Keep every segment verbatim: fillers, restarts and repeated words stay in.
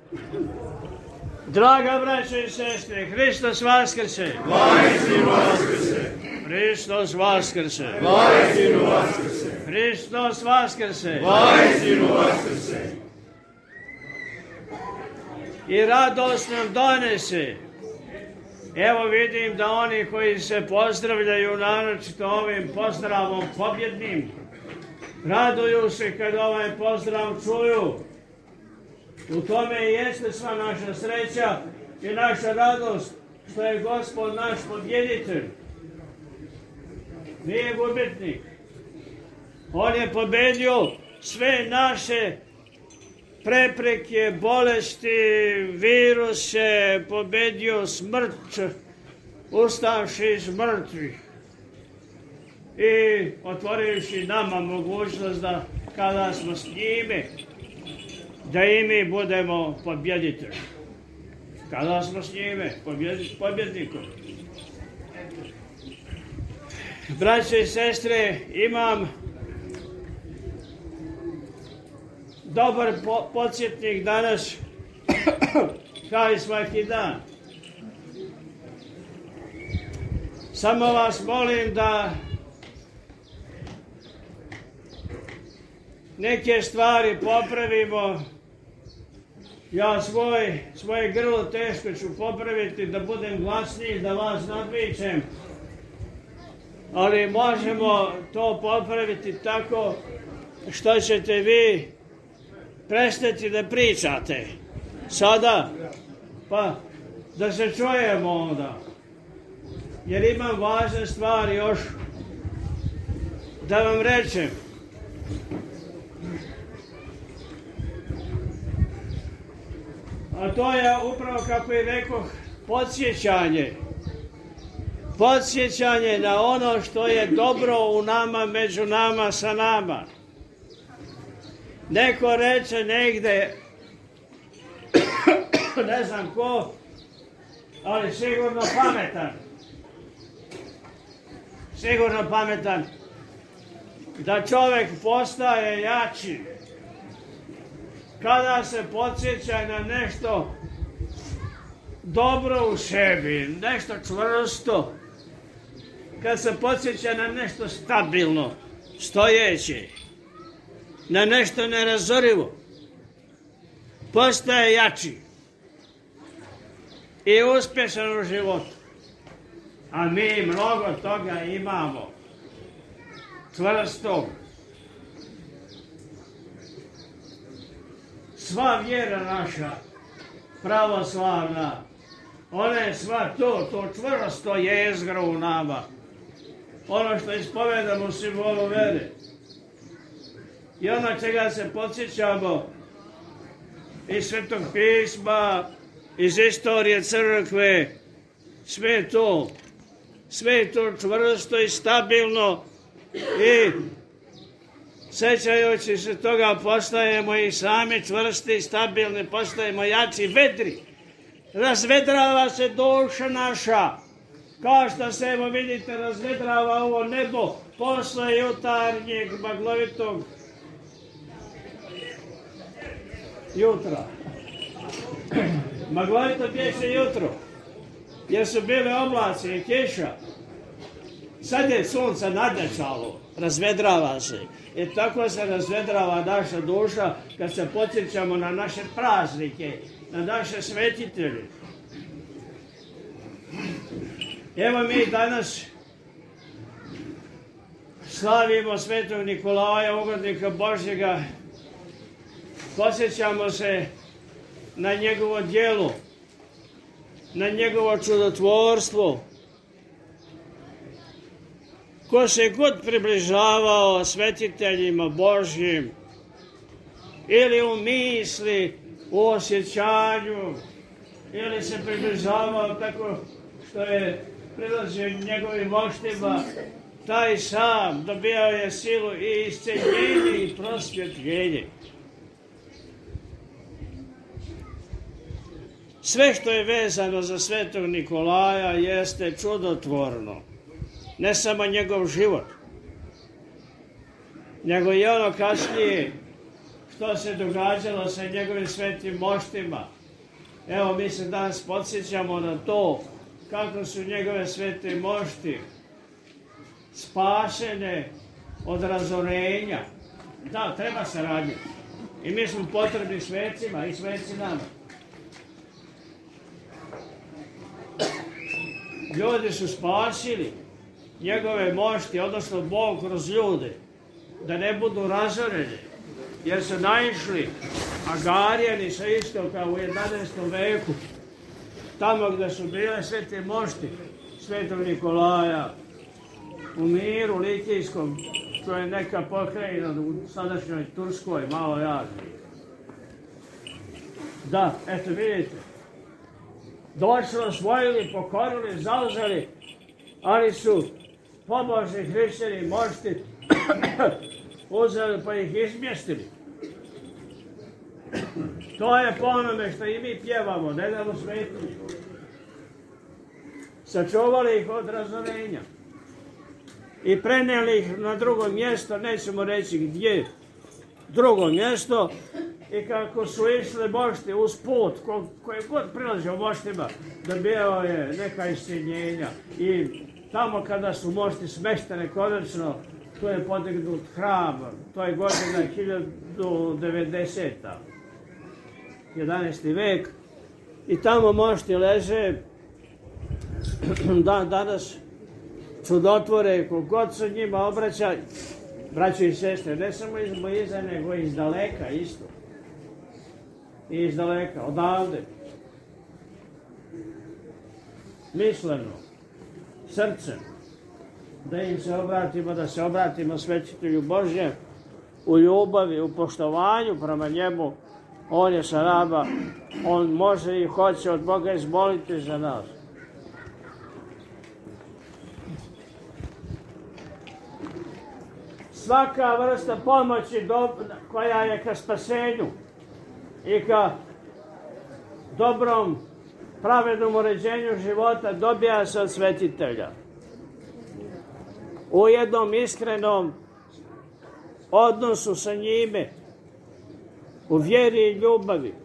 Draga braćo i sestre, Hristos vaskrse! Vaistinu vaskrse! Hristos vaskrse! Vaistinu vaskrse! Hristos vaskrse! Vaistinu vaskrse! I radost nam donese. Evo vidim da oni koji se pozdravljaju naročito ovim pozdravom pobjednim, raduju se kad ovaj pozdrav čuju. U tome i jeste sva naša sreća i naša radost što je Gospod naš pobjeditelj. Nije gubitnik. On je pobedio sve naše prepreke, bolesti, viruse, pobedio smrt, ustavši iz mrtvih i otvorivši nama mogućnost da kada smo s njime, da i mi budemo pobjeditelji. Kada smo s njime, pobjednikom. Braće i sestre, imam dobar po podsjetnik danas, kao i svaki dan. Samo vas molim da neke stvari popravimo. Ja svoj, svoje grlo teško ću popraviti, da budem glasniji, da vas nadvičem. Ali možemo to popraviti tako što ćete vi prestati da pričate sada, pa da se čujemo onda. Jer imam važne stvari još da vam rečem. A to je upravo, kako i rekoh, podsjećanje. Podsjećanje na ono što je dobro u nama, među nama, sa nama. Neko reče negde, ne znam ko, ali sigurno pametan. Sigurno pametan. Da čovjek postaje jači kada se podsjeća na nešto dobro u sebi, nešto čvrsto, kad se podsjeća na nešto stabilno, stojeće, na nešto nerazorivo, postaje jači i uspješan u životu. A mi mnogo toga imamo, čvrstog. Sva vjera naša, pravoslavna, ona je sva to, to čvrsto jezgro u nama. Ono što ispovedamo u simbolu vere. I ono čega se podsjećamo iz Svetog pisma, iz istorije crkve, sve to, sve to čvrsto i stabilno i sjećajući se toga postajemo i sami čvrsti i stabilni, postajemo jači, vedri. Razvedrava se duša naša, kao što se, evo vidite, razvedrava ovo nebo posle jutarnjeg maglovitog jutra. Maglovito bješe jutro, jer su bile oblaci i kiša. Sad je sunce nadjačalo, razvedrava se. I tako se razvedrava naša duša kad se podsjećamo na naše praznike, na naše svetitelje. Evo mi danas slavimo Svetog Nikolaja, ugodnika Božjega. Podsjećamo se na njegovo djelo, na njegovo čudotvorstvo. Ko se god približavao svetiteljima Božjim, ili u misli, u osjećanju, ili se približavao tako što je prilazio njegovim moštima, taj sam dobijao je silu i isceljenje i prosvjetljenje. Sve što je vezano za Svetog Nikolaja jeste čudotvorno. Ne samo njegov život, nego i ono kasnije što se događalo sa njegovim svetim moštima. Evo, mi se danas podsjećamo na to kako su njegove svete mošti spašene od razorenja. Da, treba saradnja. I mi smo potrebni svecima i sveci nama. Ljudi su spasili njegove mošti, odnosno Bog kroz ljude, da ne budu razoreni, jer su naišli Agarijani sa istoka u jedanaestom veku, tamo gdje su bile svete mošti svetog Nikolaja, u Miru Likijskom, to je neka pokrajina u sadašnjoj Turskoj, malo Aziji. Da, eto vidite, došli, osvojili, pokorili, zauzeli, ali su pobožni hrišćani mošti uzeli pa ih izmjestili. To je po onome što i mi pjevamo, ne damo smetnju. Sačuvali ih od razorenja i prenijeli ih na drugo mjesto, nećemo reći gdje, drugo mjesto, i kako su išli mošti uz put, ko, koji god prilazio moštima, dobijao je neka iscijenjenja. I tamo kada su mošti smeštene konačno, tu je podignut hram, to je godina hiljadu devedeseta. jedanaesti vek, i tamo mošti leže dan danas čudotvore, kogod se njima obraća, braćo i sestre, ne samo iz bliza, nego iz daleka isto. I iz daleka, odavde. Misleno, srcem, da im se obratimo, da se obratimo Svetitelju Božjem u ljubavi, u poštovanju prema njemu. On je saraba, on može i hoće od Boga izmoliti za nas. Svaka vrsta pomoći koja je ka spasenju i ka dobrom, pravednom uređenju života dobija se od svetitelja. U jednom iskrenom odnosu sa njime, u vjeri i ljubavi.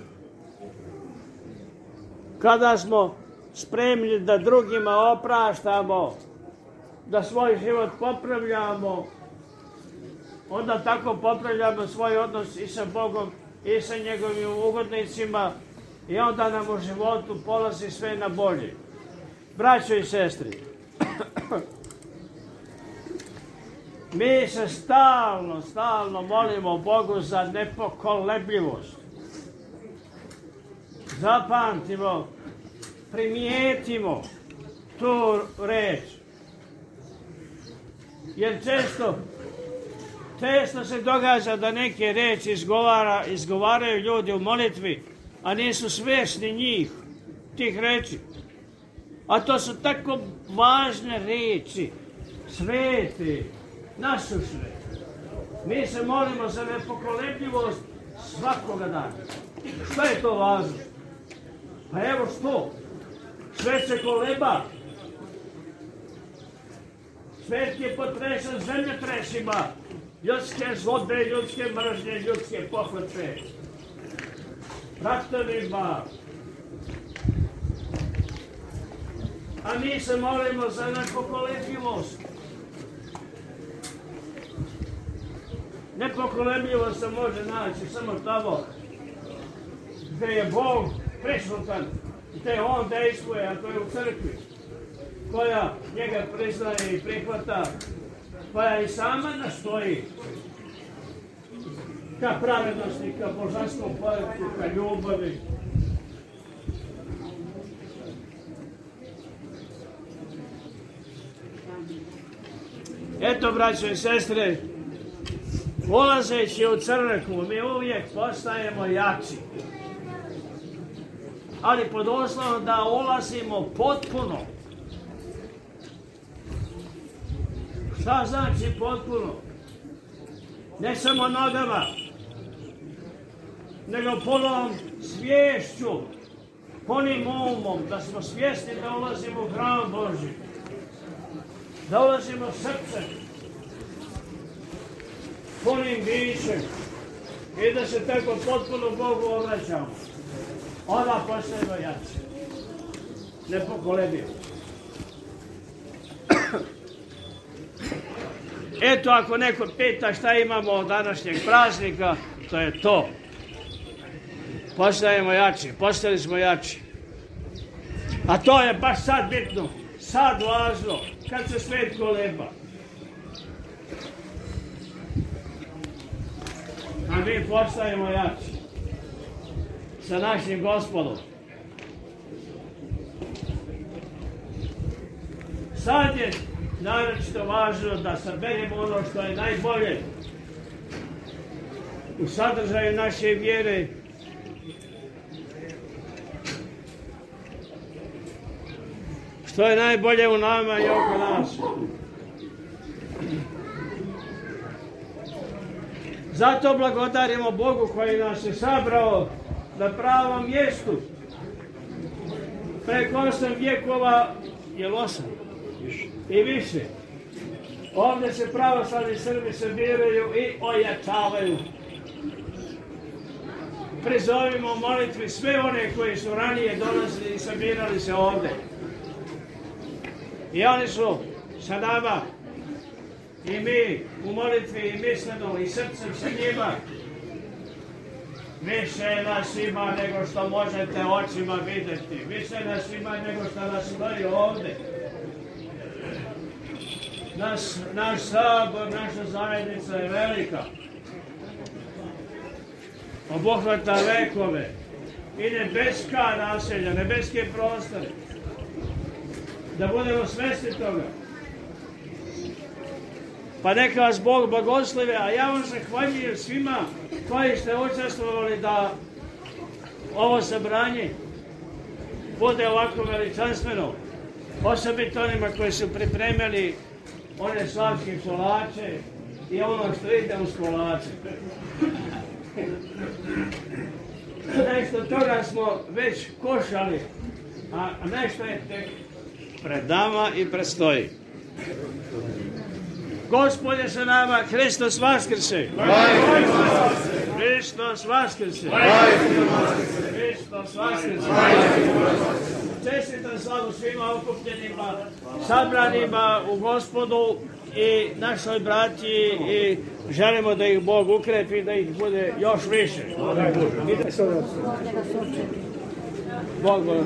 Kada smo spremni da drugima opraštamo, da svoj život popravljamo, onda tako popravljamo svoj odnos i sa Bogom i sa njegovim ugodnicima, i onda nam u životu polazi sve na bolje. Braćo i sestri, mi se stalno, stalno molimo Bogu za nepokolebljivost. Zapamtimo, primijetimo tu reč. Jer često, često se događa da neke reči izgovara, izgovaraju ljudi u molitvi, a nisu svjesni njih, tih reči. A to su tako važne reči, svete, nasušne. Mi se molimo za nepokolebljivost svakoga dana. Šta je to važno? Pa evo što? Svet se koleba. Svet je potrešen zemljotresima, ljudske zlode, ljudske mržnje, ljudske pohlepe, ratovima. A mi se molimo za nepokolebljivost. Nepokolebljivost se može naći samo tamo gdje je Bog prisutan, gdje on dejstvuje, a to je u crkvi, koja njega priznaje i prihvata, koja i sama nastoji ka pravednosti, ka božanskom poretku, ka ljubavi. Eto, braćo i sestre, ulazeći u crkvu, mi uvijek postajemo jači. Ali pod uslovom da ulazimo potpuno. Šta znači potpuno? Ne samo nogama, nego punom sviješću, punim umom, da smo svjesni da ulazimo u hram Božji, da ulazimo srcem, punim bićem, i da se tako potpuno Bogu obraćamo. Ona postajemo jači. Nepokolebivo. Eto, ako neko pita šta imamo od današnjeg praznika, to je to. Postajemo jači, postali smo jači. A to je baš sad bitno, sad važno, kad se svet koleba. A mi postajemo jači sa našim Gospodom. Sad je naročito važno da saberemo ono što je najbolje u sadržaju naše vjere, što je najbolje u nama i oko nas. Zato blagodarimo Bogu koji nas je sabrao na pravom mjestu. Preko osam vjekova, je li osam? I više. Ovdje se pravoslavni Srbi sabiraju i ojačavaju. Prizovimo u molitvi sve one koji su ranije dolazili i sabirali se ovdje. I oni su sa nama, i mi u molitvi i misleno i srcem sa njima. Više nas ima nego što možete očima vidjeti. Više nas ima nego što nas stoji ovdje. Naš, naš sabor, naša zajednica je velika. Obuhvata vekove i nebeska naselja, nebeske prostore. Da budemo svjesni toga. Pa neka vas Bog blagoslovi, a ja vam zahvaljujem svima koji ste učestvovali da ovo sabranje bude ovako veličanstveno. Osobito onima koji su pripremili one slavske kolače i ono što ide uz kolače. Nešto toga smo već košali, a nešto je tek pred nama i predstoji. Gospod je sa nama, Hristos vaskrse! Hristos vaskrse! Hristos vaskrse! Čestitam slavu svima okupljenima, sabranima u Gospodu i našoj braći i želimo da ih Bog ukrepi, da ih bude još više. Bog